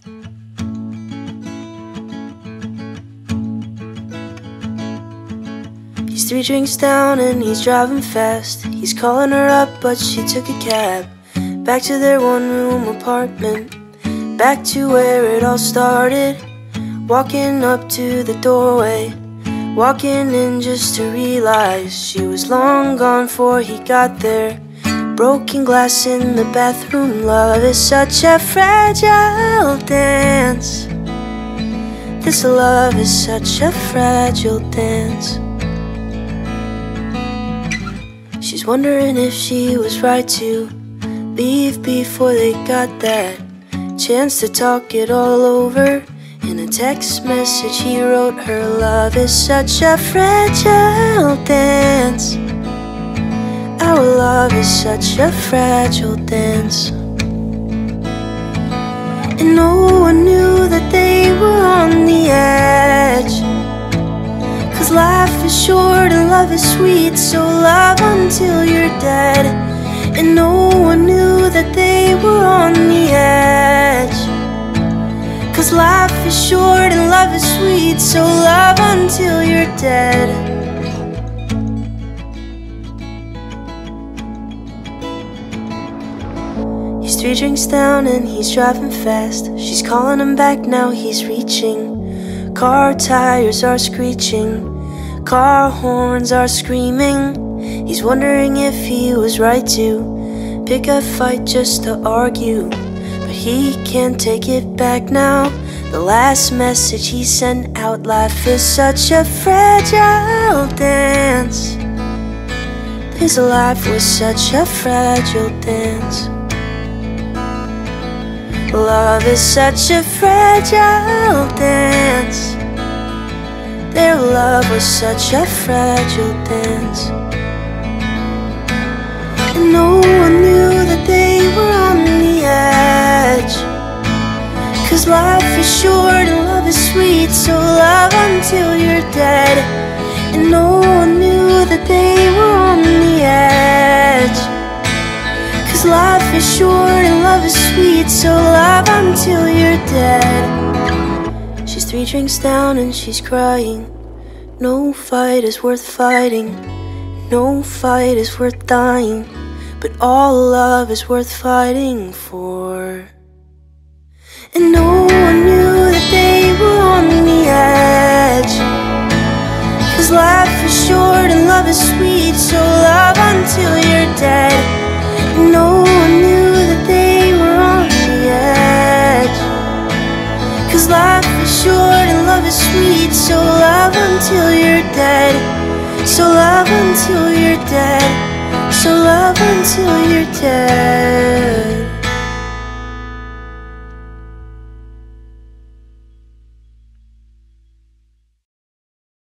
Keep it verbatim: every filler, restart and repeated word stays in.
He's three drinks down and he's driving fast. He's calling her up but she took a cab. Back to their one-room apartment, back to where it all started. Walking up to the doorway, walking in just to realize she was long gone before he got there. Broken glass in the bathroom. Love is such a fragile dance. This love is such a fragile dance. She's wondering if she was right to leave before they got that chance to talk it all over. In a text message he wrote her, love is such a fragile dance. Our love is such a fragile dance. And no one knew that they were on the edge, 'cause life is short and love is sweet, so love until you're dead. And no one knew that they were on the edge, 'cause life is short and love is sweet, so love until you're dead. He's three drinks down and he's driving fast. She's calling him back now, he's reaching. Car tires are screeching, car horns are screaming. He's wondering if he was right to pick a fight just to argue, but he can't take it back now. The last message he sent out, life is such a fragile dance. His life was such a fragile dance. Love is such a fragile dance. Their love was such a fragile dance. And no one knew that they were on the edge, 'cause life is short and love is sweet, so love until you're dead. And no one knew that they were on the edge, 'cause life is short and love is sweet, so love until you're dead. She's three drinks down and she's crying. No fight is worth fighting, no fight is worth dying, but all love is worth fighting for. And no one knew that they were on the edge, 'cause life is short and love is sweet, so love until you're dead. And no one knew that they were on the edge, 'cause life is short and love is sweet, so love until you're dead. So love until you're dead. So love until you're dead.